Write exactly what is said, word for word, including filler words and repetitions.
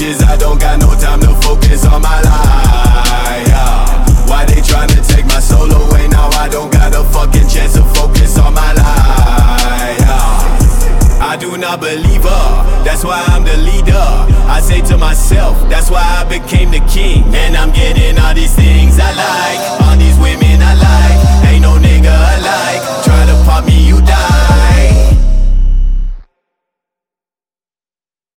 bitches, I don't got no time to focus on my life. Yeah. Why they tryna take my soul away? Now I don't got a fucking chance to focus on my life. Yeah. I do not believe her, that's why I'm the leader. I say to myself, that's why I became the king. And I'm getting all these things I like.